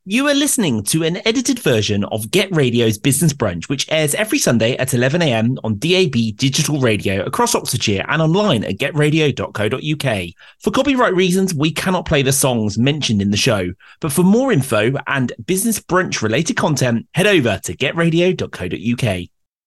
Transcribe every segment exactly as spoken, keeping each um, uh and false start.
You are listening to an edited version of Get Radio's Business Brunch, which airs every Sunday at eleven a m on D A B digital radio across Oxfordshire and online at get radio dot co dot u k. For copyright reasons, we cannot play the songs mentioned in the show, but for more info and Business Brunch related content, head over to get radio dot co dot u k.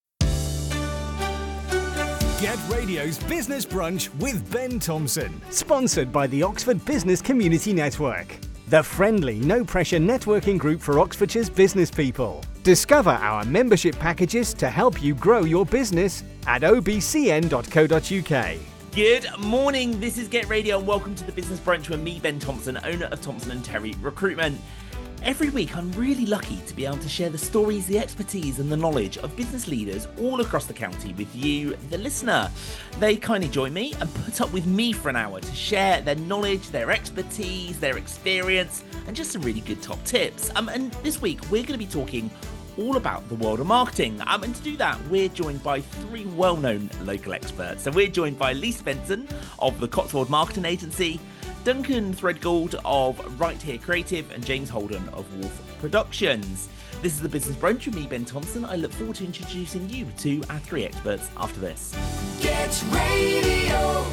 Get Radio's Business Brunch with Ben Thompson, sponsored by the Oxford Business Community Network, the friendly, no-pressure networking group for Oxfordshire's business people. Discover our membership packages to help you grow your business at o b c n dot co dot u k. Good morning, this is Get Radio and welcome to the Business Brunch with me, Ben Thompson, owner of Thompson and Terry Recruitment. Every week, I'm really lucky to be able to share the stories, the expertise and the knowledge of business leaders all across the county with you, the listener. They kindly join me and put up with me for an hour to share their knowledge, their expertise, their experience, and just some really good top tips. Um, and this week, we're going to be talking all about the world of marketing. Um, and to do that, we're joined by three well-known local experts. So we're joined by Lisa Benson of the Cotswold Marketing Agency, Duncan Threadgold of Right Here Creative, and James Holden of Wolf Productions. This is the Business Brunch with me, Ben Thompson. I look forward to introducing you to our three experts after this. Get Radio.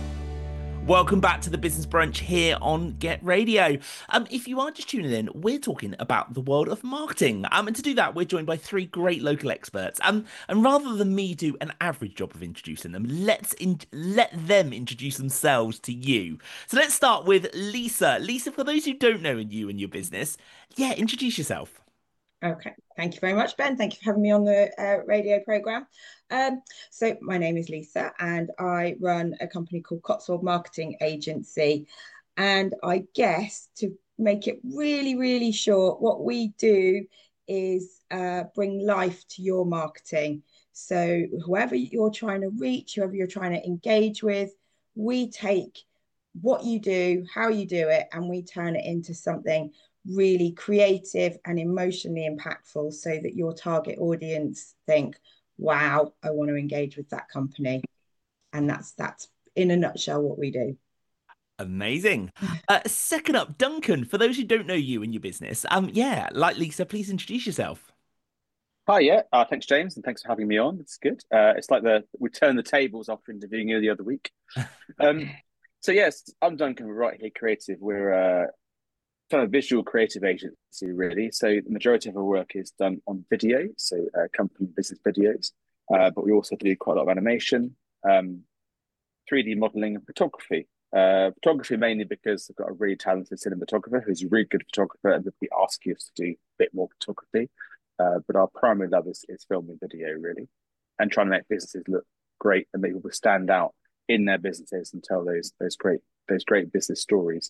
Welcome back to the Business Brunch here on Get Radio. Um, if you are just tuning in, we're talking about the world of marketing. Um, and to do that, we're joined by three great local experts. Um, and rather than me do an average job of introducing them, let's in- let them introduce themselves to you. So let's start with Lisa. Lisa, for those who don't know you and your business, yeah, introduce yourself. Okay, thank you very much, Ben. Thank you for having me on the uh, radio programme. Um, so my name is Lisa and I run a company called Cotswold Marketing Agency. And I guess to make it really, really short, what we do is uh, bring life to your marketing. So whoever you're trying to reach, whoever you're trying to engage with, we take what you do, how you do it, and we turn it into something really creative and emotionally impactful so that your target audience think, wow, I want to engage with that company. And that's that's in a nutshell what we do. Amazing. Uh, second up, Duncan, for those who don't know you and your business, um, yeah, like Lisa, please introduce yourself. Hi, yeah. Uh, thanks, James, and thanks for having me on. It's good. Uh, it's like the we turn the tables after interviewing you the other week. Um, so yes, I'm Duncan. We're Right Here Creative. We're uh, kind of visual creative agency, really. So the majority of our work is done on video, so uh, company business videos. Uh, but we also do quite a lot of animation, um, three D modeling, and photography. Uh, photography mainly because I've got a really talented cinematographer who's a really good photographer, and they'll be asking us to do a bit more photography. Uh, but our primary love is, is film and video, really, and trying to make businesses look great and make people stand out in their businesses and tell those those great those great business stories.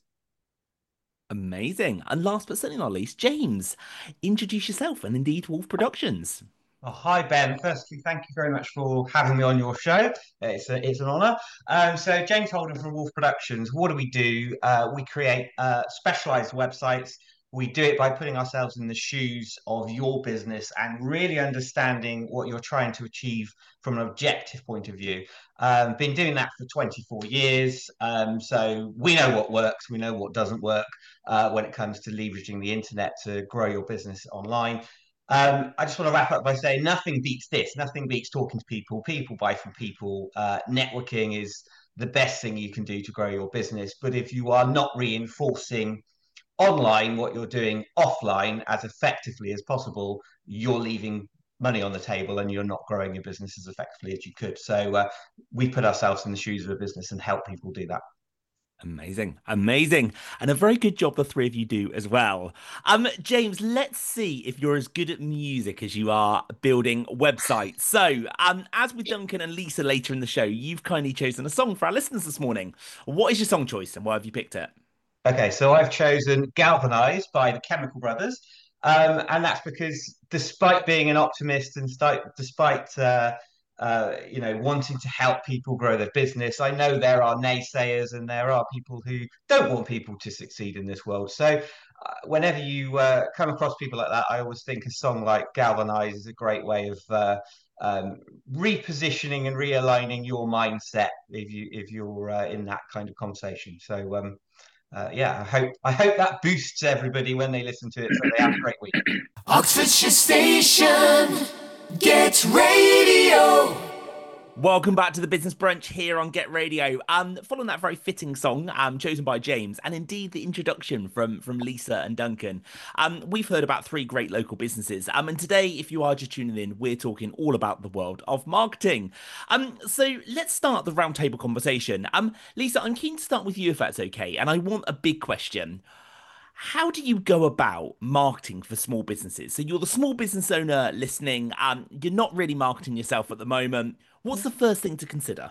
Amazing. And last but certainly not least, James, introduce yourself and indeed Wolf Productions. Oh, hi, Ben. Firstly, thank you very much for having me on your show. It's a, it's an honour. Um, so, James Holden from Wolf Productions. What do we do? Uh, we create uh, specialised websites. We do it by putting ourselves in the shoes of your business and really understanding what you're trying to achieve from an objective point of view. Um, been doing that for twenty-four years. Um, so we know what works. We know what doesn't work uh, when it comes to leveraging the internet to grow your business online. Um, I just want to wrap up by saying nothing beats this. Nothing beats talking to people. People buy from people. Uh, networking is the best thing you can do to grow your business. But if you are not reinforcing online what you're doing offline as effectively as possible, you're leaving money on the table and you're not growing your business as effectively as you could. So uh, we put ourselves in the shoes of a business and help people do that. Amazing, amazing. And a very good job the three of you do as well. Um, James, let's see if you're as good at music as you are building websites. So, um, as with Duncan and Lisa later in the show, you've kindly chosen a song for our listeners this morning. What is your song choice and why have you picked it? Okay, so I've chosen Galvanize by the Chemical Brothers. Um, and that's because despite being an optimist and st- despite uh, uh, you know, wanting to help people grow their business, I know there are naysayers and there are people who don't want people to succeed in this world. So uh, whenever you uh, come across people like that, I always think a song like Galvanize is a great way of uh, um, repositioning and realigning your mindset if you if you're uh, in that kind of conversation. So um, uh, yeah, I hope I hope that boosts everybody when they listen to it, so they have a great week. Oxfordshire Station, Get Radio. Welcome back to the Business Brunch here on Get Radio. Um, following that very fitting song, um, chosen by James, and indeed the introduction from from Lisa and Duncan. Um, we've heard about three great local businesses. Um, and today, if you are just tuning in, we're talking all about the world of marketing. Um, so let's start the roundtable conversation. Um, Lisa, I'm keen to start with you if that's okay, and I want a big question. How do you go about marketing for small businesses? So you're the small business owner listening, um, you're not really marketing yourself at the moment. What's the first thing to consider?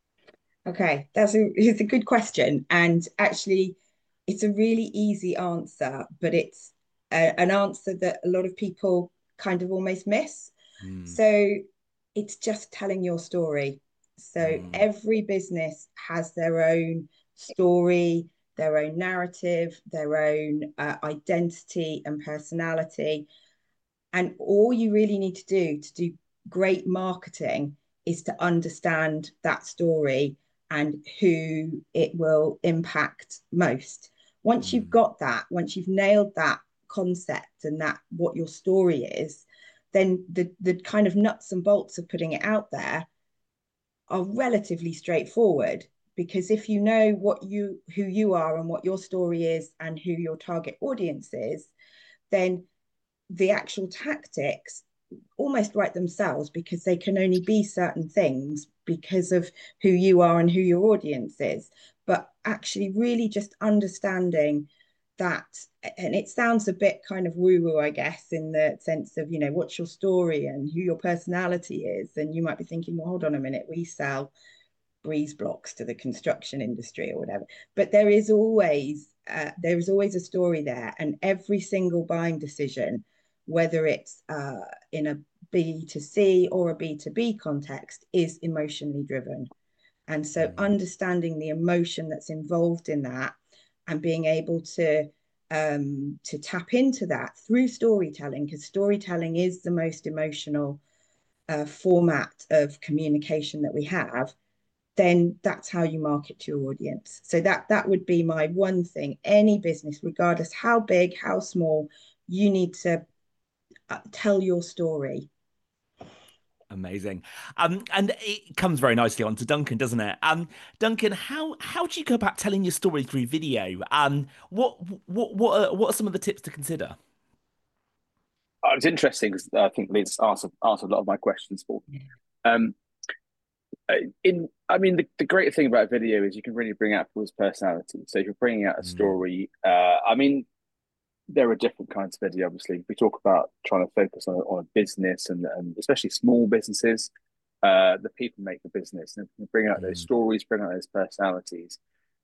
Okay, that's a, it's a good question. And actually, it's a really easy answer, but it's a, an answer that a lot of people kind of almost miss. Mm. So it's just telling your story. So mm. every business has their own story, their own narrative, their own uh, identity and personality. And all you really need to do to do great marketing is to understand that story and who it will impact most. Once mm. you've got that, once you've nailed that concept and that what your story is, then the, the kind of nuts and bolts of putting it out there are relatively straightforward. Because if you know what you who you are and what your story is and who your target audience is, then the actual tactics almost write themselves, because they can only be certain things because of who you are and who your audience is. But actually really just understanding that, and it sounds a bit kind of woo-woo, I guess, in the sense of, you know, what's your story and who your personality is. And you might be thinking, well, hold on a minute, we sell breeze blocks to the construction industry or whatever, but there is always uh, there is always a story there, and every single buying decision, whether it's uh, in a B to C or a B to B context, is emotionally driven. And so mm-hmm. understanding the emotion that's involved in that and being able to um, to tap into that through storytelling, because storytelling is the most emotional uh, format of communication that we have, then that's how you market to your audience. So that that would be my one thing. Any business, regardless how big, how small, you need to uh, tell your story. Amazing. Um, and it comes very nicely on to Duncan, doesn't it? Um, Duncan, how how do you go about telling your story through video? Um, what what what are, what are some of the tips to consider? Oh, it's interesting because I think Liz answered answered a lot of my questions for me. Um, in I mean, the, the great thing about video is you can really bring out people's personality. So if you're bringing out a story, uh, I mean, there are different kinds of video. Obviously, we talk about trying to focus on, on a business and, and especially small businesses. Uh, the people make the business, and if you bring out mm. those stories, bring out those personalities.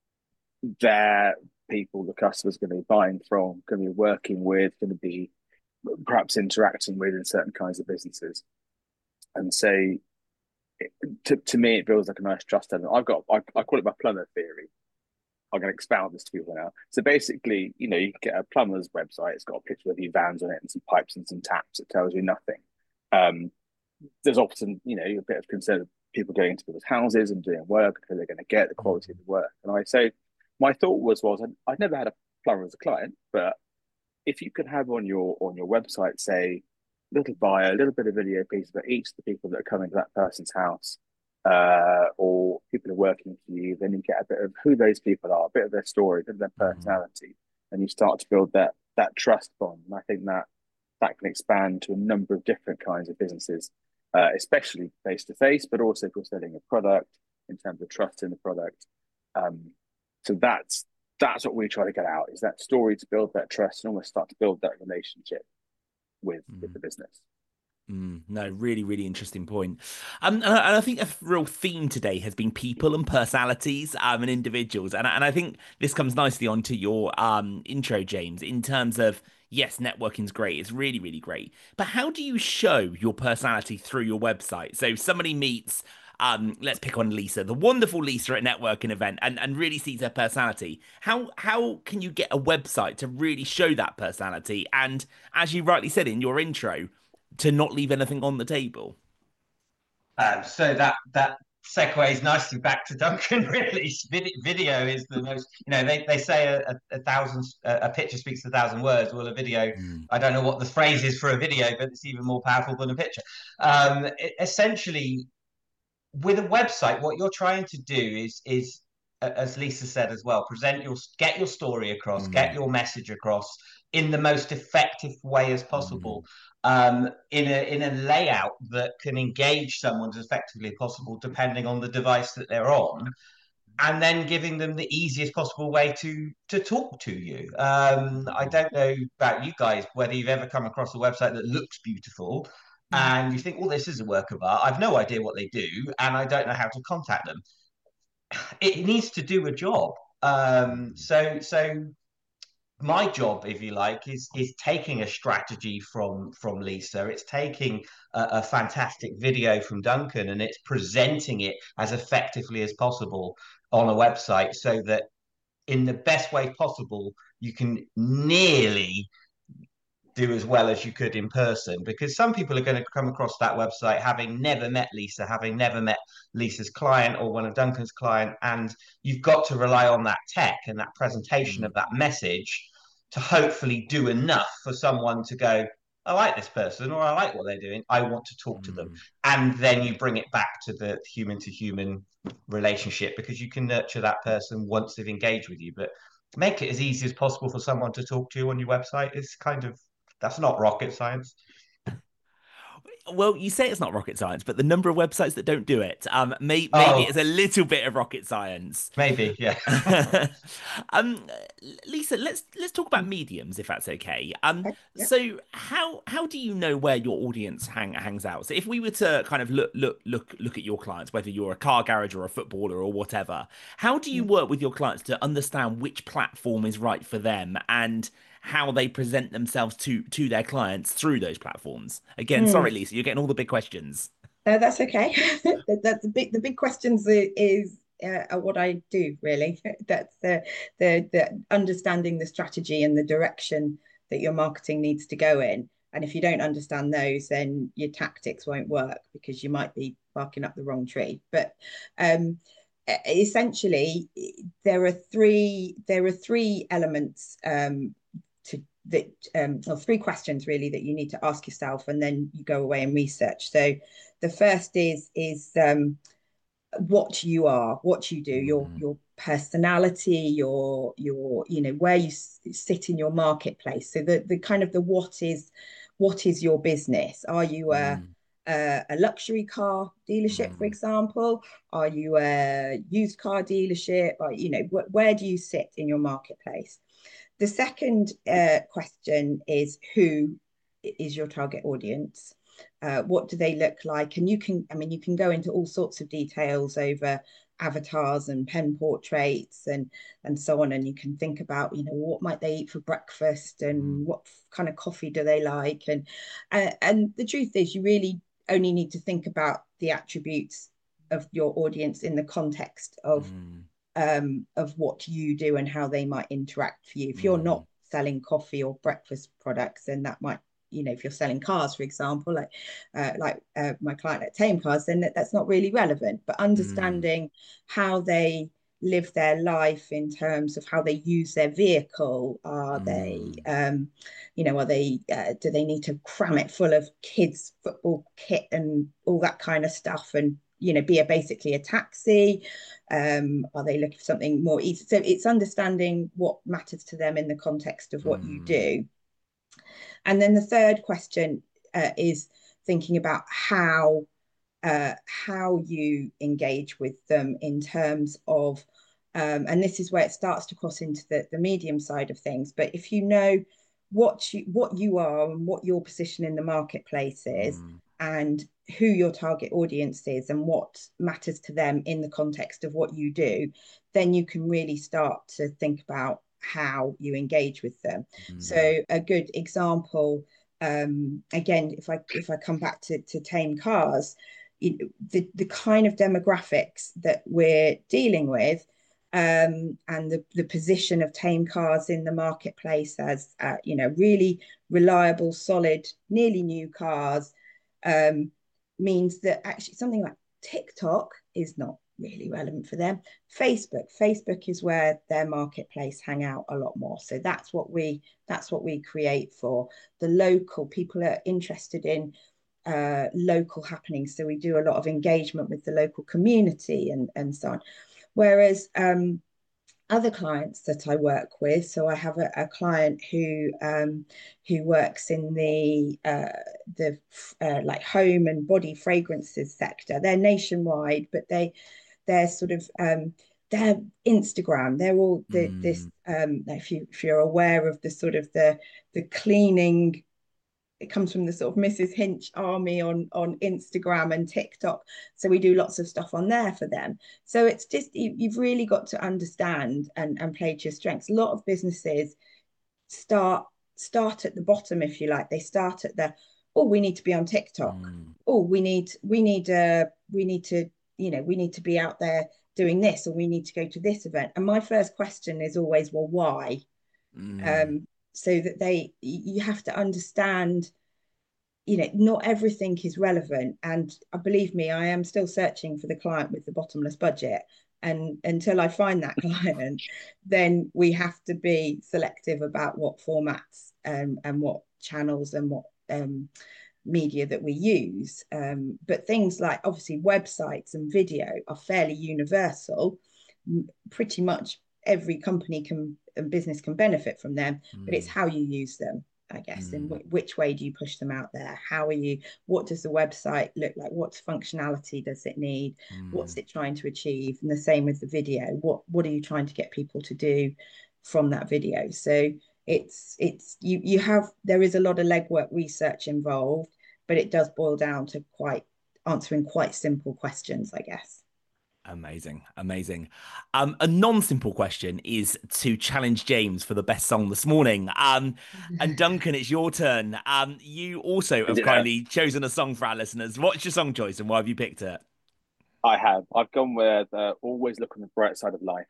They're people the customer's going to be buying from, going to be working with, going to be perhaps interacting with in certain kinds of businesses. And so, it, to to me, it feels like a nice trust element. I've got I, I call it my plumber theory. I'm going to expound this to people now. So basically, you know, you can get a plumber's website. It's got a picture of a few vans on it and some pipes and some taps. It tells you nothing. Um, there's often, you know, a bit of concern of people going into people's houses and doing work, who they're going to get, the quality of the work. And I so my thought was, was I'd, I'd never had a plumber as a client, but if you could have on your on your website, say, a little bio, a little bit of video piece about each of the people that are coming to that person's house, uh, or people are working for you, then you get a bit of who those people are, a bit of their story, a bit of their personality, mm-hmm. and you start to build that that trust bond. And I think that that can expand to a number of different kinds of businesses, uh, especially face to face, but also if you're selling a product, in terms of trust in the product. Um, so that's that's what we try to get out, is that story, to build that trust and almost start to build that relationship with mm. with the business. Mm, no, really, really interesting point. Um, and I, and I think a real theme today has been people and personalities um, and individuals. And, and I think this comes nicely onto your um, intro, James, in terms of, yes, networking's great. It's really, really great. But how do you show your personality through your website? So somebody meets, um, let's pick on Lisa, the wonderful Lisa at a networking event, and, and really sees her personality. How, how can you get a website to really show that personality? And as you rightly said in your intro, to not leave anything on the table? Um, so that that segues nicely back to Duncan. Really, video is the most. You know, they, they say a, a, a thousand a picture speaks a thousand words. Well, a video, mm. I don't know what the phrase is for a video, but it's even more powerful than a picture. Um, it, essentially, with a website, what you're trying to do is is as Lisa said as well, present your get your story across, mm. get your message across in the most effective way as possible. Mm. Um, in a in a layout that can engage someone as effectively as possible, depending on the device that they're on, and then giving them the easiest possible way to to talk to you. Um, I don't know about you guys whether you've ever come across a website that looks beautiful and you think, well, this is a work of art. I've no idea what they do, and I don't know how to contact them. It needs to do a job. Um, so so. My job, if you like, is is taking a strategy from from Lisa. It's taking a, a fantastic video from Duncan, and it's presenting it as effectively as possible on a website, so that in the best way possible, you can nearly do as well as you could in person. Because some people are going to come across that website having never met Lisa, having never met Lisa's client or one of Duncan's client, and you've got to rely on that tech and that presentation mm. of that message to hopefully do enough for someone to go, I like this person, or I like what they're doing, I want to talk mm. to them. And then you bring it back to the human to human relationship, because you can nurture that person once they've engaged with you. But make it as easy as possible for someone to talk to you on your website. Is kind of, that's not rocket science. Well, you say it's not rocket science, but the number of websites that don't do it, um, may, maybe oh, it's a little bit of rocket science. Maybe, yeah. um, Lisa, let's let's talk about mediums, if that's okay. Um, yeah. So how how do you know where your audience hang, hangs out? So if we were to kind of look look look look at your clients, whether you're a car garage or a footballer or whatever, how do you work with your clients to understand which platform is right for them and how they present themselves to to their clients through those platforms? Again, mm. sorry, Lisa, you're getting all the big questions. No, that's okay. That's the big the big questions is uh, are what I do, really. That's the, the the understanding the strategy and the direction that your marketing needs to go in. And if you don't understand those, then your tactics won't work, because you might be barking up the wrong tree. But um, essentially, there are three there are three elements um, to that um, or three questions really that you need to ask yourself, and then you go away and research. So the first is is um, what you are, what you do, your mm-hmm. your personality, your your you know where you sit in your marketplace. So the the kind of the what is what is your business? Are you a mm. a, a luxury car dealership, mm. for example? Are you a used car dealership? Or, you know, wh where do you sit in your marketplace? The second uh, question is, who is your target audience? Uh, what do they look like? And you can, I mean, you can go into all sorts of details over avatars and pen portraits and and so on. And you can think about, you know, what might they eat for breakfast, and what kind of coffee do they like? And uh, and the truth is, you really only need to think about the attributes of your audience in the context of mm. um, of what you do and how they might interact for you. If you're mm. not selling coffee or breakfast products, then that might, you know, if you're selling cars, for example, like uh, like uh, my client at Tame Cars, then that, that's not really relevant. But understanding mm. how they live their life in terms of how they use their vehicle, are mm. they, um, you know, are they, uh, do they need to cram it full of kids' football kit and all that kind of stuff, and, you know, be a basically a taxi? Um, are they looking for something more easy? So it's understanding what matters to them in the context of what mm. you do. And then the third question uh, is thinking about how uh, how you engage with them in terms of, um, and this is where it starts to cross into the, the medium side of things. But if you know what you what you are and what your position in the marketplace is, mm. and who your target audience is and what matters to them in the context of what you do, then you can really start to think about how you engage with them. Mm. So a good example, um, again, if I if I come back to, to Tame Cars, you, the, the kind of demographics that we're dealing with, um, and the, the position of Tame Cars in the marketplace as, uh, you know, really reliable, solid, nearly new cars, um, means that actually something like TikTok is not really relevant for them. Facebook, Facebook is where their marketplace hang out a lot more. So that's what we that's what we create for the local people are interested in uh, local happenings. So we do a lot of engagement with the local community and, and so on. Whereas um, other clients that I work with, so I have a, a client who um, who works in the uh, the uh, like home and body fragrances sector. They're nationwide, but they they're sort of um, they're Instagram. They're all the, mm. this. Um, if you if you're aware of the sort of the the cleaning. It comes from the sort of Missus Hinch army on, on Instagram and TikTok. So we do lots of stuff on there for them. So it's just, you, you've really got to understand and, and play to your strengths. A lot of businesses start start at the bottom, if you like. They start at the, oh, we need to be on TikTok. Mm. Oh, we need, we need, uh, we need to, you know, we need to be out there doing this, or we need to go to this event. And my first question is always, well, why? Mm. Um, so that they, you have to understand, you know, not everything is relevant. And uh, believe me, I am still searching for the client with the bottomless budget. And until I find that client, then we have to be selective about what formats um, and what channels and what um, media that we use. Um, but things like obviously websites and video are fairly universal. Pretty much every company can and business can benefit from them, mm. but it's how you use them, I guess. Mm. And w- which way do you push them out there? How are you, what does the website look like? What functionality does it need? Mm. What's it trying to achieve? And the same with the video. What, what are you trying to get people to do from that video? So it's, it's, you, you have, there is a lot of legwork research involved, but it does boil down to quite answering quite simple questions, I guess. Amazing, amazing. Um, a non-simple question is to challenge James for the best song this morning. Um, and Duncan, it's your turn. Um, you also have kindly chosen a song for our listeners. What's your song choice and why have you picked it? I have. I've gone with uh, Always Look on the Bright Side of Life,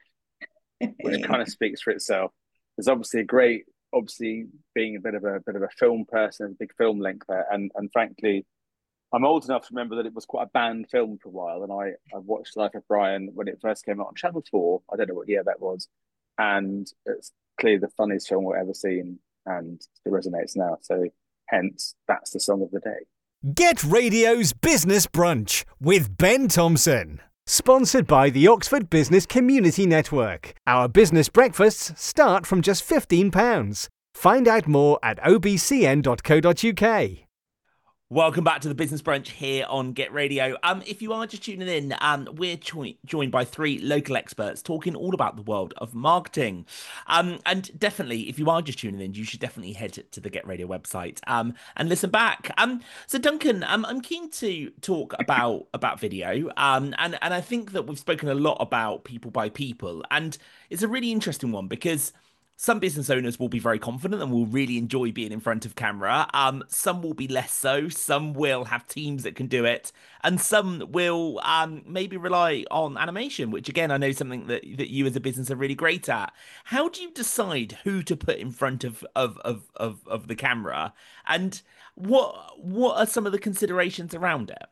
which kind of speaks for itself. There's obviously a great, obviously being a bit of a bit of a film person, a big film link there, and and frankly, I'm old enough to remember that it was quite a banned film for a while, and I, I watched Life of Brian when it first came out on Channel four. I don't know what year that was, and it's clearly the funniest film we've ever seen, and it resonates now. So hence, that's the song of the day. Get Radio's Business Brunch with Ben Thompson. Sponsored by the Oxford Business Community Network. Our business breakfasts start from just fifteen pounds. Find out more at o b c n dot co dot u k. Welcome back to the Business Brunch here on Get Radio. Um, if you are just tuning in, um, we're jo- joined by three local experts talking all about the world of marketing. Um, and definitely, if you are just tuning in, you should definitely head to the Get Radio website um, and listen back. Um, so Duncan, um, I'm keen to talk about about video. Um, and and I think that we've spoken a lot about people by people, and it's a really interesting one because some business owners will be very confident and will really enjoy being in front of camera. Um, some will be less so. Some will have teams that can do it. And some will um, maybe rely on animation, which, again, I know something that, that you as a business are really great at. How do you decide who to put in front of, of, of, of, of the camera? And what what are some of the considerations around it?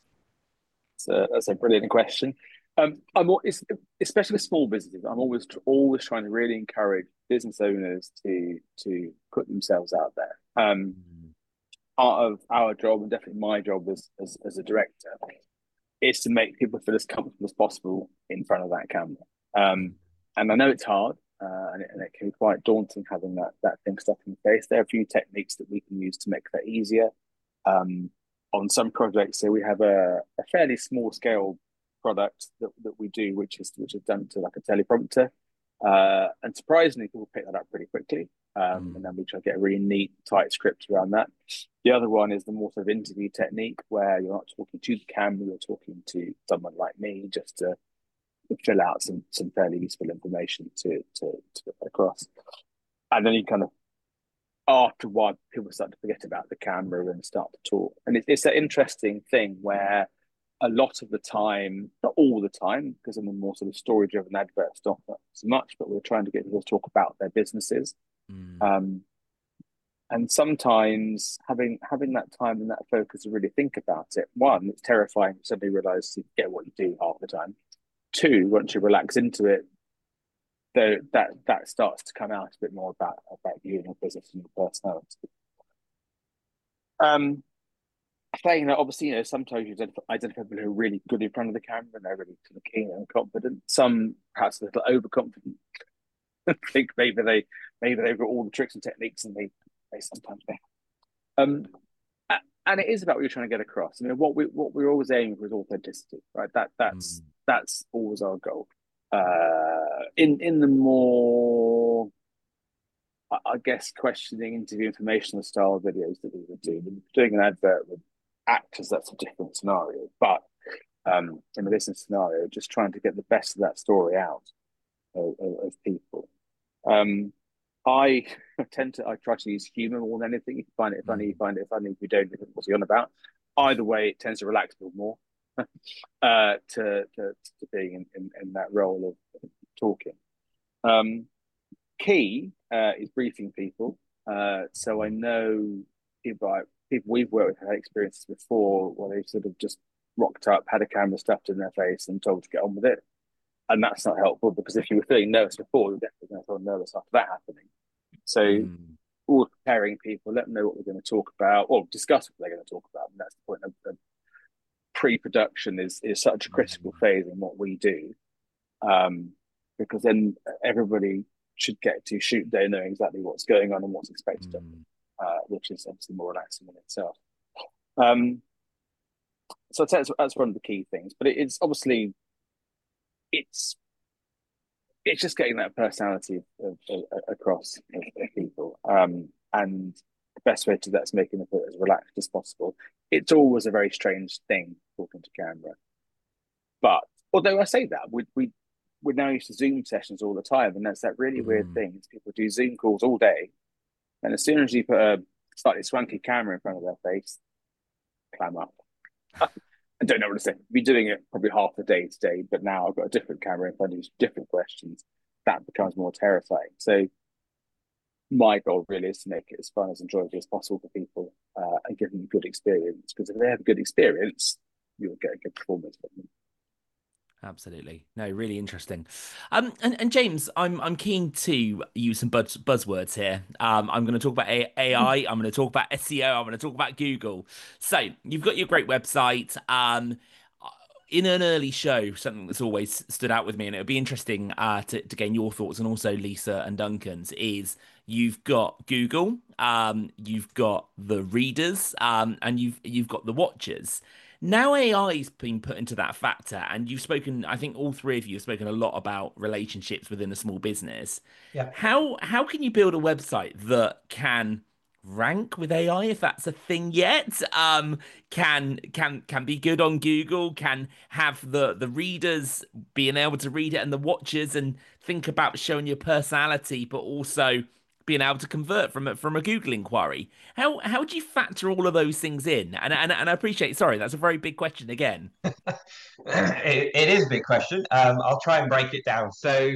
So that's a brilliant question. Um, I'm always, especially with small businesses, I'm always always trying to really encourage business owners to to put themselves out there. Um, mm. Part of our job, and definitely my job as, as as a director, is to make people feel as comfortable as possible in front of that camera. Um, and I know it's hard, uh, and, it, and it can be quite daunting having that that thing stuck in the face. There are a few techniques that we can use to make that easier. Um, on some projects, so we have a, a fairly small scale product that, that we do, which is which is done to like a teleprompter, uh, and surprisingly, people pick that up pretty quickly. Um, mm. And then we try to get a really neat, tight script around that. The other one is the more sort of interview technique, where you're not talking to the camera, you're talking to someone like me, just to fill out some some fairly useful information to to to put across. And then you kind of, after a while, people start to forget about the camera and start to talk. And it, it's that interesting thing where a lot of the time, not all the time, because I'm a more sort of story-driven adverts, not so much, but we're trying to get people to talk about their businesses. Mm. Um, And sometimes having having that time and that focus to really think about it, one, it's terrifying to suddenly realise you get what you do half the time. Two, once you relax into it, though that that starts to come out a bit more about about you and your business and your personality. Um, saying that, obviously, you know, sometimes you identify, identify people who are really good in front of the camera and they're really kind of keen and confident. Some perhaps a little overconfident. think maybe they maybe they've got all the tricks and techniques, and they they sometimes they. Um, and it is about what you're trying to get across. I mean, what we what we're always aiming for is authenticity, right? That that's mm. that's always our goal. Uh, in in the more, I guess, questioning, interview, informational style videos that we would do, doing an advert with actors, that's a different scenario. But um, in a business scenario, just trying to get the best of that story out of, of, of people. Um, I tend to, I try to use humour more than anything. If you find it funny, you find it funny. If you don't, what's he on about? Either way, it tends to relax people more uh, to, to to being in, in, in that role of talking. Um, key uh, is briefing people. Uh, so I know people, I, people we've worked with had experiences before where they've sort of just rocked up, had a camera stuffed in their face and told to get on with it. And that's not helpful, because if you were feeling nervous before, you're definitely going to feel nervous after that happening. So mm. all preparing people, let them know what we're going to talk about, or discuss what they're going to talk about. And that's the point of, of pre-production is, is such a critical mm. phase in what we do. Um, because then everybody should get to shoot day knowing exactly what's going on and what's expected mm. of them, uh, which is obviously more relaxing in itself. Um, so I'd say that's, that's one of the key things. But it, it's obviously... It's it's just getting that personality of, of, of, across of, of people, um, and the best way to that's making it as relaxed as possible. It's always a very strange thing talking to camera, but although I say that, we we we're now used to Zoom sessions all the time, and that's that really mm. weird thing is people do Zoom calls all day, and as soon as you put a slightly swanky camera in front of their face, clam up. I don't know what to say. I've been doing it probably half the day today, but now I've got a different camera in front of you, different questions. That becomes more terrifying. So my goal really is to make it as fun, as enjoyable as possible for people, uh, and give them a good experience. Because if they have a good experience, you'll get a good performance from them. Absolutely. No, really interesting. Um, and, and James, I'm I'm keen to use some buzz, buzzwords here. Um, I'm going to talk about A I. I'm going to talk about S E O. I'm going to talk about Google. So you've got your great website. Um, in an early show, something that's always stood out with me, and it would be interesting uh, to, to gain your thoughts, and also Lisa and Duncan's, is you've got Google, um, you've got the readers, um, and you've you've got the watchers. Now A I's been put into that factor, and you've spoken, I think all three of you have spoken a lot about relationships within a small business. Yeah. How how can you build a website that can rank with A I, if that's a thing yet? Um, can can can be good on Google, can have the the readers being able to read it and the watchers, and think about showing your personality, but also being able to convert from a, from a Google inquiry. How how do you factor all of those things in? And and, and I appreciate, sorry, that's a very big question again. it, it is a big question. Um, I'll try and break it down. So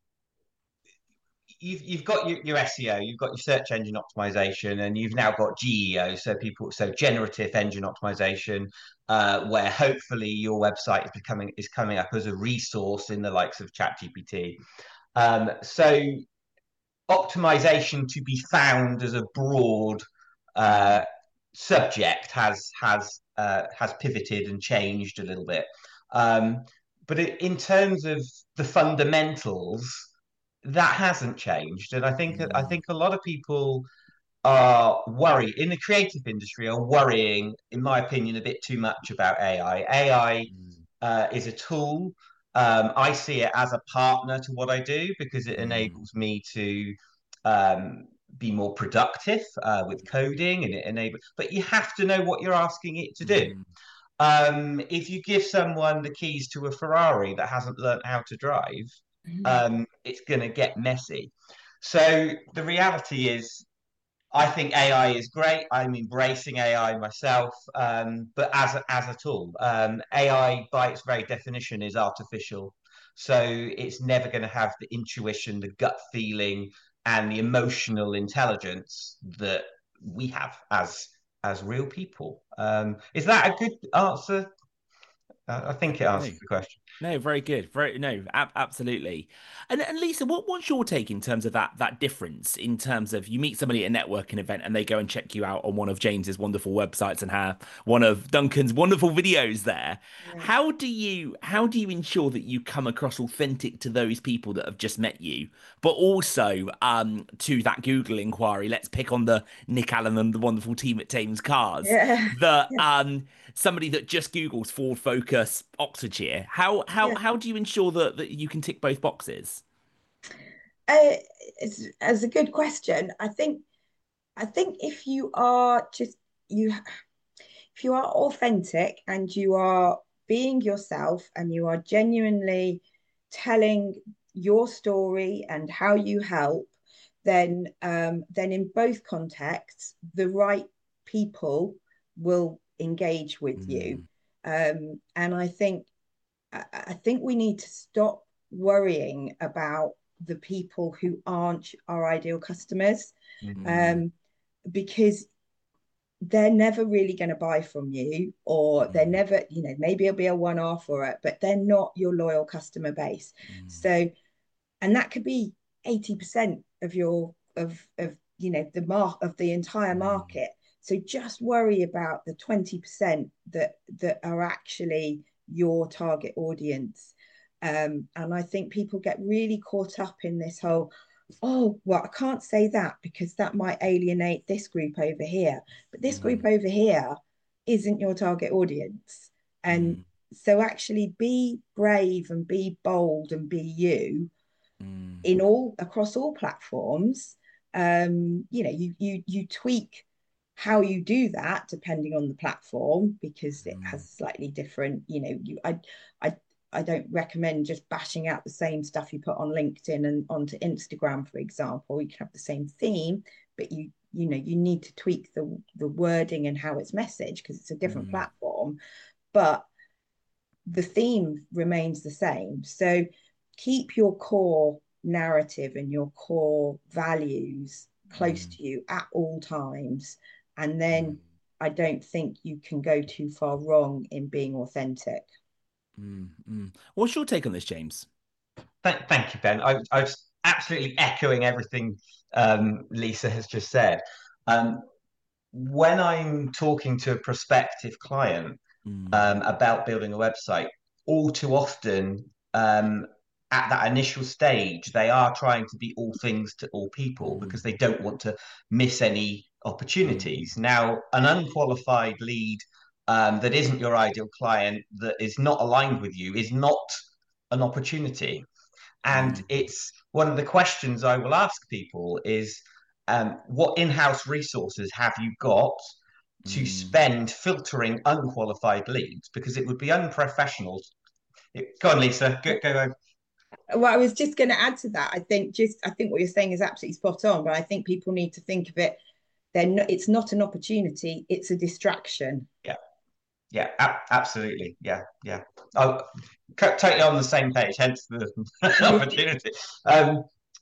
you've you've got your, your S E O, you've got your search engine optimization, and you've now got G E O, so people so generative engine optimization, uh, where hopefully your website is becoming is coming up as a resource in the likes of ChatGPT. Um, so optimization to be found as a broad uh, subject has has uh, has pivoted and changed a little bit, um, but it, in terms of the fundamentals, that hasn't changed. And I think mm. I think a lot of people are worried in the creative industry are worrying, in my opinion, a bit too much about A I. A I mm. uh, is a tool. Um, I see it as a partner to what I do, because it mm. enables me to um, be more productive uh, with coding, and it enables. But you have to know what you're asking it to do. Mm. Um, if you give someone the keys to a Ferrari that hasn't learned how to drive, mm. um, it's going to get messy. So the reality is, I think A I is great. I'm embracing A I myself, um, but as a, as a tool, um, A I by its very definition is artificial. So it's never going to have the intuition, the gut feeling, and the emotional intelligence that we have as as real people. Um, is that a good answer? Uh, I think it answers No. the question. No, very good. Very no, ab absolutely. And and Lisa, what what's your take in terms of that that difference in terms of you meet somebody at a networking event and they go and check you out on one of James's wonderful websites and have one of Duncan's wonderful videos there. Yeah. How do you how do you ensure that you come across authentic to those people that have just met you, but also um to that Google inquiry? Let's pick on the Nick Allen and the wonderful team at Thames Cars. Yeah. The Yeah. um somebody that just Googles Ford Focus Oxfordshire. How how Yeah. how do you ensure that that you can tick both boxes? Uh, it's, it's a good question. I think I think if you are just you if you are authentic and you are being yourself and you are genuinely telling your story and how you help, then um, then in both contexts, the right people will engage with you. Mm, Um, and I think I, I think we need to stop worrying about the people who aren't our ideal customers, mm, um, because they're never really going to buy from you, or they're mm, never, you know, maybe it'll be a one off or it, but they're not your loyal customer base. mm, So, and that could be eighty percent of your, of, of, you know, the mark of the entire mm, market. So just worry about the twenty percent that, that are actually your target audience. Um, and I think people get really caught up in this whole, oh, well, I can't say that because that might alienate this group over here. But this group mm, over here isn't your target audience. And mm, so actually be brave and be bold and be you mm, in all across all platforms. Um, you know, you you you tweak how you do that depending on the platform because it mm, has slightly different, you know, you I I I don't recommend just bashing out the same stuff you put on LinkedIn and onto Instagram, for example. You can have the same theme, but you you know you need to tweak the the wording and how it's messaged because it's a different mm, platform, but the theme remains the same. So keep your core narrative and your core values close mm, to you at all times. And mm, then I don't think you can go too far wrong in being authentic. mm, mm. What's your take on this, James? Thank, thank you, Ben. I, I was absolutely echoing everything um, Lisa has just said. Um, when I'm talking to a prospective client Mm, um, about building a website, all too often um, at that initial stage, they are trying to be all things to all people mm, because they don't want to miss any mm, opportunities. Now, an unqualified lead um, that isn't your ideal client, that is not aligned with you, is not an opportunity. And mm, it's one of the questions I will ask people is um, what in-house resources have you got to mm. spend filtering unqualified leads? Because it would be unprofessional. Go on, Lisa. Go, go, go. Well, I was just going to add to that. I think just I think what you're saying is absolutely spot on, but I think people need to think of it. They're no, it's not an opportunity; it's a distraction. Yeah, yeah, a- absolutely. Yeah, yeah. Oh, totally on the same page. Hence the opportunity. Um,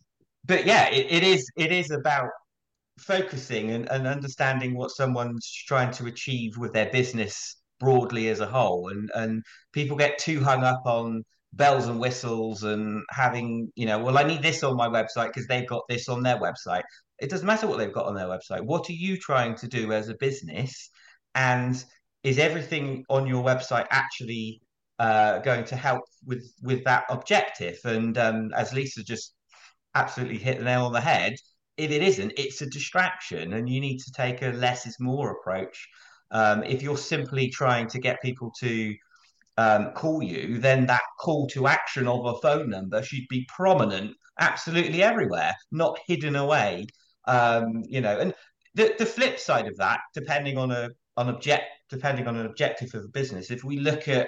but yeah, it, it is. It is about focusing and, and understanding what someone's trying to achieve with their business broadly as a whole. And and people get too hung up on bells and whistles and having, you know, well, I need this on my website because they've got this on their website. It doesn't matter what they've got on their website. What are you trying to do as a business? And is everything on your website actually uh, going to help with with that objective? And um, as Lisa just absolutely hit the nail on the head. If it isn't, it's a distraction, and you need to take a less is more approach. Um, if you're simply trying to get people to um, call you, then that call to action of a phone number should be prominent absolutely everywhere, not hidden away. Um, you know, and the, the flip side of that, depending on a on object depending on an objective of a business, if we look at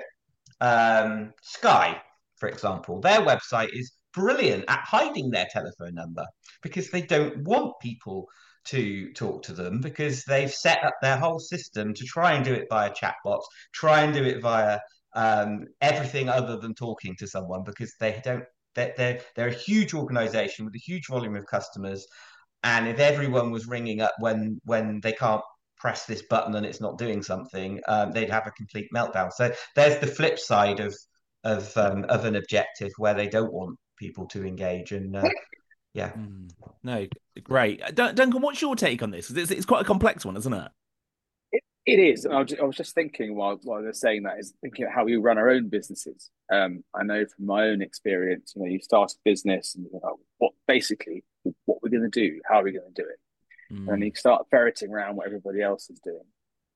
um, Sky, for example, their website is brilliant at hiding their telephone number because they don't want people to talk to them because they've set up their whole system to try and do it via chatbots, try and do it via um, everything other than talking to someone because they don't. They're, they're, they're a huge organization with a huge volume of customers. And if everyone was ringing up when when they can't press this button and it's not doing something, um, they'd have a complete meltdown. So there's the flip side of of um, of an objective where they don't want people to engage. And uh, yeah, Mm. No, great. Uh, Dun- Duncan, what's your take on this? 'Cause It's, it's quite a complex one, isn't it? It, it is. And I was, just, I was just thinking while while they're saying that is thinking of how we run our own businesses. Um, I know from my own experience, you know, you start a business and you know, what basically what we're going to do, how are we going to do it, and then Mm. you start ferreting around what everybody else is doing.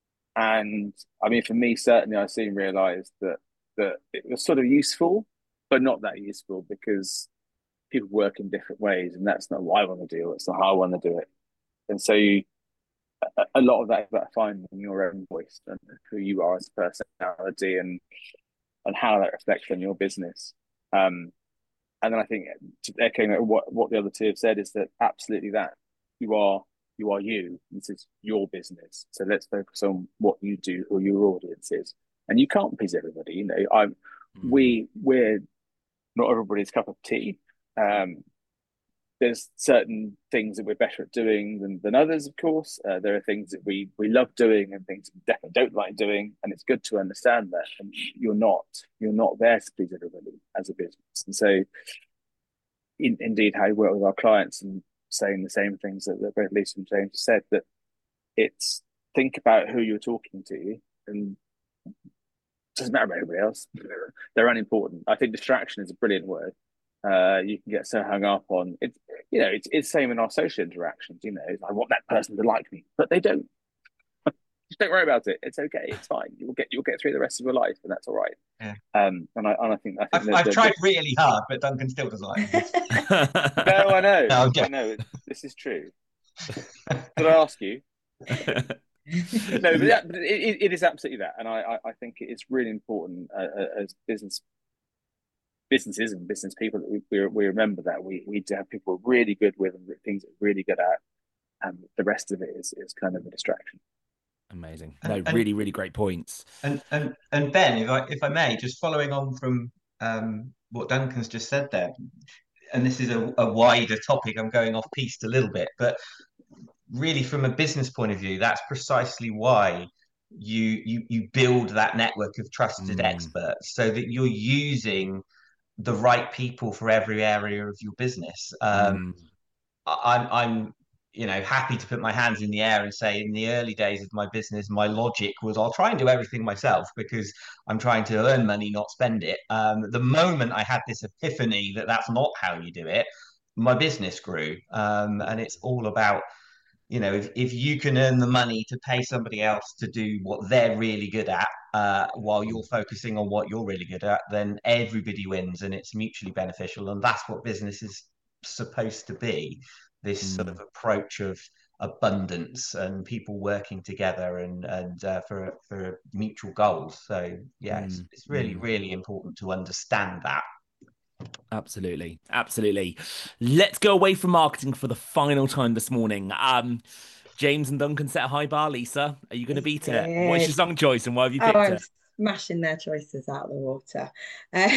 And I mean, for me, certainly, I soon realised that that it was sort of useful, but not that useful because people work in different ways, and that's not what I want to do. It's not how I want to do it. And so you, a, a lot of that is about finding your own voice and who you are as a personality, and and how that reflects on your business. Um, and then I think echoing what what the other two have said is that absolutely that you are you are you. This is your business. So let's focus on what you do, who your audience is, and you can't please everybody. You know, I'm Mm. we we're not everybody's cup of tea. Um, there's certain things that we're better at doing than, than others, of course. Uh, there are things that we we love doing and things we definitely don't like doing, and it's good to understand that. And you're not you're not there to please everybody as a business, and so in, indeed, how you work with our clients and saying the same things that, that both Lisa and James said, that it's think about who you're talking to, and it doesn't matter about everybody else. They're unimportant. I think distraction is a brilliant word. Uh, you can get so hung up on it. You know, it's it's same in our social interactions. You know, I want that person to like me, but they don't. Just don't worry about it. It's okay. It's fine. You'll get you'll get through the rest of your life, and that's all right. Yeah. Um, and I and I think I think I've, that I've the, tried really hard, but Duncan still doesn't like me. the, no, I know, No, I know. This is true. Did I ask you? No, but, that, but it, it is absolutely that, and I, I, I think it's really important uh, as business businesses and business people that we, we, we remember that we we do have people we're really good with and things that we're really good at, and the rest of it is is kind of a distraction. Amazing. And, No, and, really, really great points. and and and Ben, if I if I may, just following on from um, what Duncan's just said there, and this is a, a wider topic. I'm going off piste a little bit, but really from a business point of view, that's precisely why you you you build that network of trusted Mm. experts so that you're using the right people for every area of your business. Um, Mm. I'm I'm you know happy to put my hands in the air and say in the early days of my business, my logic was I'll try and do everything myself because I'm trying to earn money, not spend it. Um, the moment I had this epiphany that that's not how you do it, my business grew, um, and it's all about you know, if, if you can earn the money to pay somebody else to do what they're really good at, uh, while you're focusing on what you're really good at, then everybody wins and it's mutually beneficial. And that's what business is supposed to be, this Mm. sort of approach of abundance and people working together and and uh, for for mutual goals. So yeah, it's, Mm. it's really, Mm. really important to understand that. Absolutely. Absolutely. Let's go away from marketing for the final time this morning. Um, James and Duncan set a high bar. Lisa, are you going to beat it? What's your Yes. song choice and why have you Oh, picked I'm it? smashing their choices out of the water. Uh,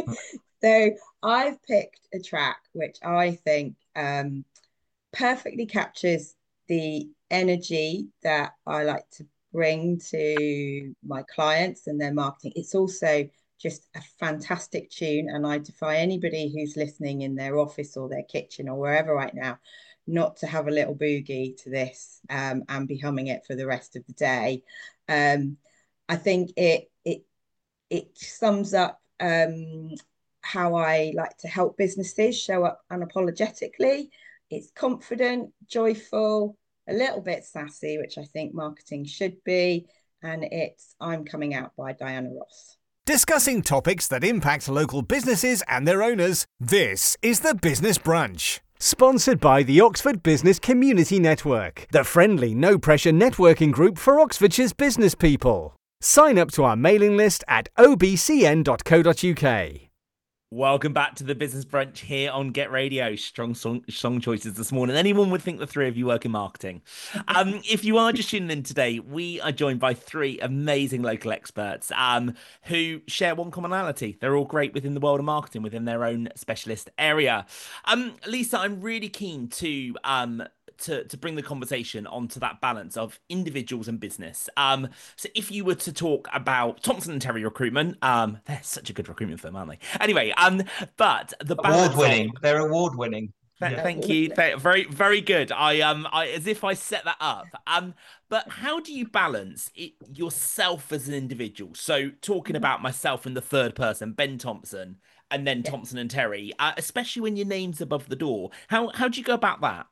so I've picked a track which I think um, perfectly captures the energy that I like to bring to my clients and their marketing. It's also just a fantastic tune, and I defy anybody who's listening in their office or their kitchen or wherever right now not to have a little boogie to this um, and be humming it for the rest of the day. Um, I think it it it sums up um, how I like to help businesses show up unapologetically. It's confident, joyful, a little bit sassy, which I think marketing should be. And it's I'm Coming Out by Diana Ross. Discussing topics that impact local businesses and their owners, this is the Business Brunch. Sponsored by the Oxford Business Community Network, the friendly, no-pressure networking group for Oxfordshire's business people. Sign up to our mailing list at o b c n dot co dot u k. Welcome back to the Business Brunch here on Get Radio. Strong song, song choices this morning. Anyone would think the three of you work in marketing. Um, if you are just tuning in today, we are joined by three amazing local experts um, who share one commonality. They're all great within the world of marketing, within their own specialist area. Um, Lisa, I'm really keen to um, to to bring the conversation onto that balance of individuals and business. Um, so if you were to talk about Thompson and Terry recruitment, um, they're such a good recruitment firm, aren't they? Anyway, um, but the balance Award winning. of They're award winning. Th- Yeah. Thank you. Th- Very, very good. I um, I as if I set that up. Um, but how do you balance it yourself as an individual? So talking about myself in the third person, Ben Thompson, and then Yeah. Thompson and Terry, uh, especially when your name's above the door. How how do you go about that?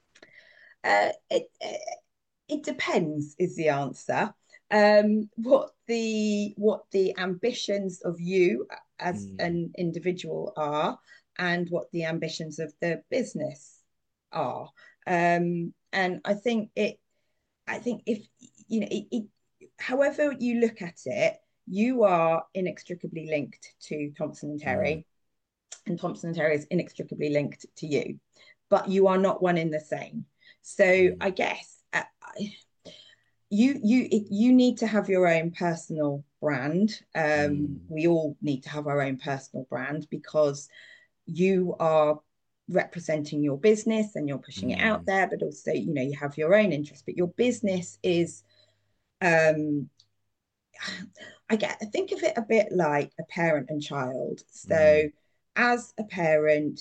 Uh, it, it depends is the answer. Um, what the what the ambitions of you as Mm, an individual are, and what the ambitions of the business are. Um, and I think it. I think if you know, it, it, however you look at it, you are inextricably linked to Thompson and mm, Terry, and Thompson and Terry is inextricably linked to you, but you are not one in the same. So mm, I guess uh, you you it, you need to have your own personal brand. Um, mm, we all need to have our own personal brand because you are representing your business and you're pushing it out mm, there, but also you know you have your own interest. But your business is, um, I get I think of it a bit like a parent and child. So mm, as a parent,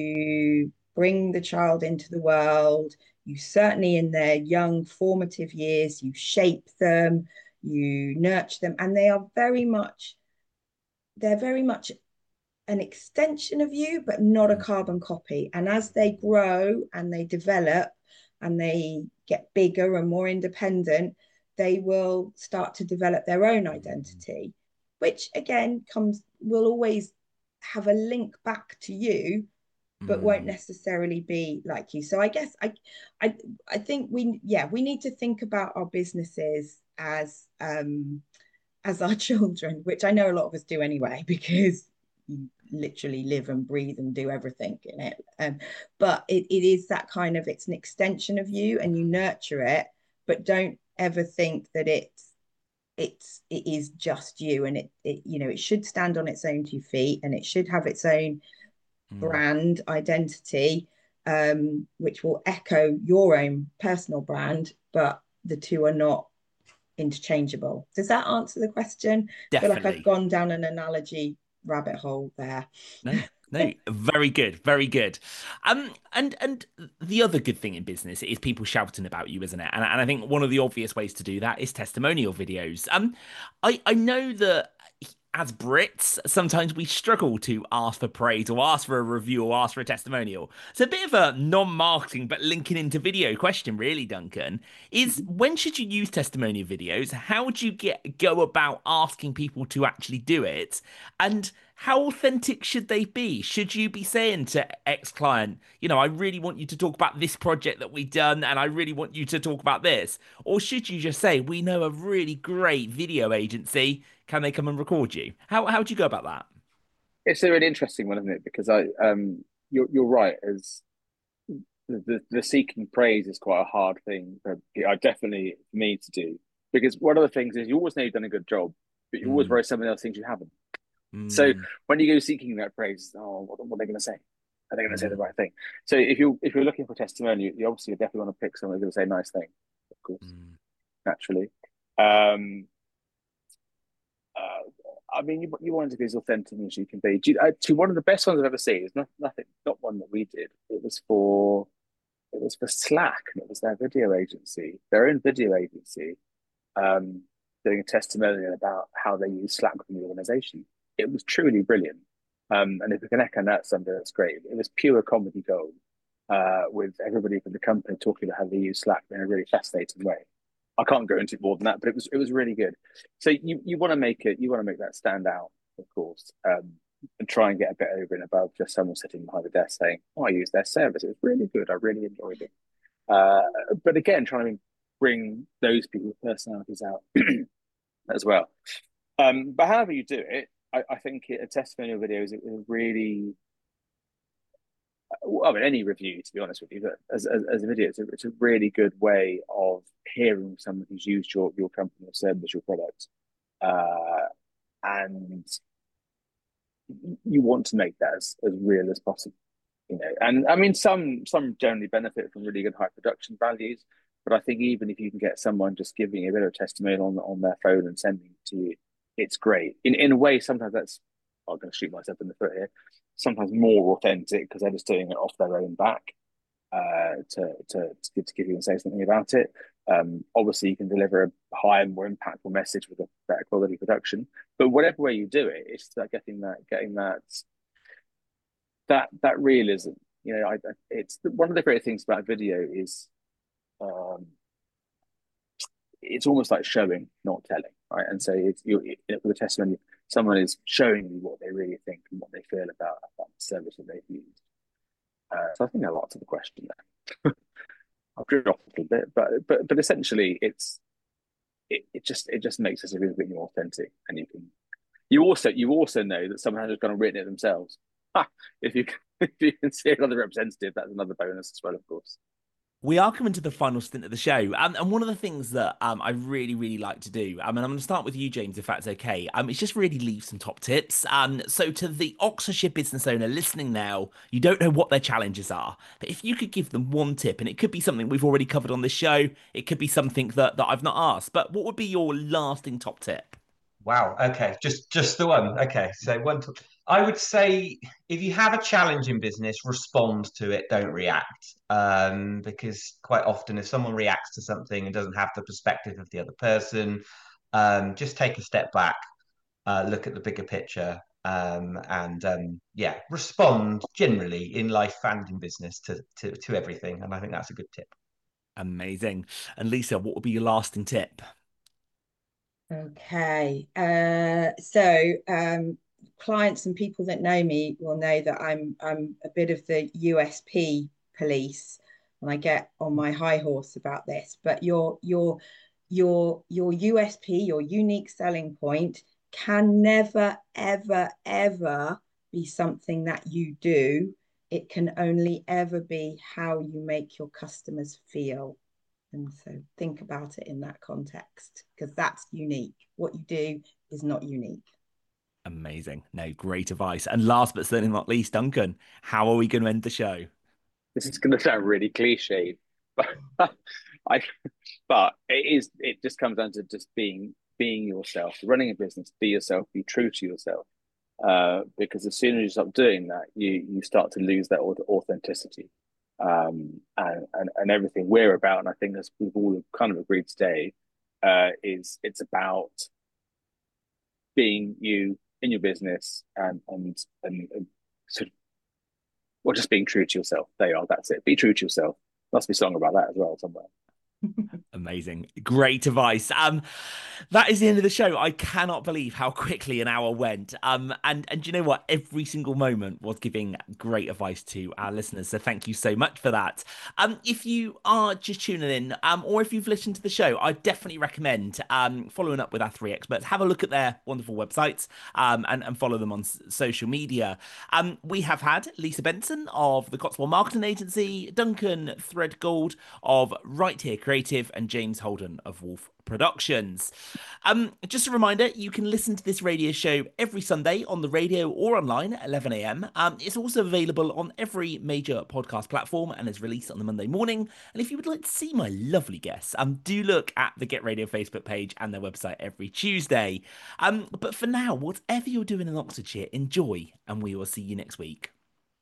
you bring the child into the world. You certainly in their young formative years, you shape them, you nurture them, and they are very much they're very much an extension of you, but not a mm, carbon copy. And as they grow and they develop and they get bigger and more independent, they will start to develop their own mm, identity, which again comes will always have a link back to you, but won't mm. necessarily be like you. So I guess I I I think we yeah, we need to think about our businesses as um as our children, which I know a lot of us do anyway, because you literally live and breathe and do everything in it. Um, but it, it is that kind of, it's an extension of you and you nurture it, but don't ever think that it's, it's, it is just you. And it, it, you know, it should stand on its own two feet and it should have its own Mm. brand identity, um, which will echo your own personal brand, but the two are not interchangeable. Does that answer the question? I feel like I've Definitely. gone down an analogy rabbit hole there. No, no, very good, very good. Um, and and the other good thing in business is people shouting about you, isn't it? And, and I think one of the obvious ways to do that is testimonial videos. Um, I I know that as Brits, sometimes we struggle to ask for praise or ask for a review or ask for a testimonial. It's a bit of a non-marketing but linking into video question, really, Duncan. Is when should you use testimonial videos? How would you get go about asking people to actually do it? And how authentic should they be? Should you be saying to X client, you know, I really want you to talk about this project that we've done and I really want you to talk about this? Or should you just say, we know a really great video agency, can they come and record you? How how do you go about that? It's a really interesting one, isn't it? Because I um you're you're right, as the, the, the seeking praise is quite a hard thing for I definitely for me to do. Because one of the things is you always know you've done a good job, but you always Mm, worry someone else thinks you haven't. So mm, when you go seeking that praise, oh, what, what are they going to say? Are they going to say the mm, right thing? So if you if you're looking for testimony, you, you obviously definitely want to pick someone who's going to say a nice thing, of course, mm, naturally. Um, uh, I mean, you you want to be as authentic as you can be. Do you, uh, to one of the best ones I've ever seen is not nothing, not one that we did. It was for it was for Slack, and it was their video agency, their own video agency, um, doing a testimonial about how they use Slack within the organization. It was truly brilliant. Um, and if we can echo that something, that's great. It was pure comedy gold, uh, with everybody from the company talking about how they use Slack in a really fascinating way. I can't go into more than that, but it was it was really good. So you you want to make it, you want to make that stand out, of course, um, and try and get a bit over and above just someone sitting behind the desk saying, "Oh, I used their service. It was really good. I really enjoyed it." Uh, but again, trying to bring those people's personalities out as well. Um, but however you do it, I, I think a testimonial video is a really, well, I mean, any review, to be honest with you, but as, as, as a video, it's a, it's a really good way of hearing from someone who's used your, your company or service, your product. Uh, and you want to make that as, as real as possible. You know, and I mean, some some generally benefit from really good high production values, but I think even if you can get someone just giving a bit of testimonial on on their phone and sending it to you, it's great. In in a way, sometimes that's, I'm going to shoot myself in the foot here. Sometimes more authentic because they're just doing it off their own back, uh, to to to, to give you and say something about it. Um, obviously, you can deliver a higher, more impactful message with a better quality production. But whatever way you do it, it's about getting that getting that that that realism. You know, I, it's one of the great things about video is, um, it's almost like showing, not telling, right? And so it's you with the testimony, someone is showing you what they really think and what they feel about, about the service that they've used. Uh, so I think there are lots of the question there. I've driven off a little bit, but but but essentially, it's it, it just it just makes us a little bit more authentic, and you can you also you also know that someone has just gone and written it themselves. Ha! If you if you can see another representative, that's another bonus as well, of course. We are coming to the final stint of the show, um, and one of the things that um, I really, really like to do, um, and I'm going to start with you, James, if that's okay, um, is just really leave some top tips. Um, so to the Oxfordshire business owner listening now, you don't know what their challenges are, but if you could give them one tip, and it could be something we've already covered on this show, it could be something that, that I've not asked, but what would be your lasting top tip? Wow. Okay. Just just the one. Okay. So one. To, I would say if you have a challenge in business, respond to it. Don't react. Um, because quite often, if someone reacts to something and doesn't have the perspective of the other person, um, just take a step back, uh, look at the bigger picture, um, and um, yeah, respond generally in life and in business to to to everything. And I think that's a good tip. Amazing. And Lisa, what would be your lasting tip? Okay, uh, so um, clients and people that know me will know that I'm I'm a bit of the U S P police, and I get on my high horse about this. But your your your your U S P, your unique selling point, can never ever ever be something that you do. It can only ever be how you make your customers feel. And so think about it in that context, because that's unique. What you do is not unique. Amazing. No, great advice. And last but certainly not least, Duncan, how are we going to end the show? This is going to sound really cliche, but I, but it is. It just comes down to just being being yourself, running a business. Be yourself. Be true to yourself. Uh, because as soon as you stop doing that, you you start to lose that authenticity, um, and, and and everything we're about. And I think as we've all kind of agreed today, uh, is it's about being you in your business and and and, and sort of, or just being true to yourself. There you are. That's it. Be true to yourself. Must be a song about that as well somewhere. Amazing. Great advice. Um, that is the end of the show. I cannot believe how quickly an hour went. Um, and, and you know what? Every single moment was giving great advice to our listeners. So thank you so much for that. Um, if you are just tuning in, um, or if you've listened to the show, I definitely recommend um, following up with our three experts. Have a look at their wonderful websites, um, and, and follow them on s- social media. Um, we have had Lisa Benson of the Cotswold Marketing Agency, Duncan Threadgold of Right Here Creative, and James Holden of Wolf Productions. Um, just a reminder, you can listen to this radio show every Sunday on the radio or online at eleven a m. Um, it's also available on every major podcast platform and is released on the Monday morning. And if you would like to see my lovely guests, um, do look at the Get Radio Facebook page and their website every Tuesday. Um, but for now, whatever you're doing in Oxfordshire, enjoy, and we will see you next week.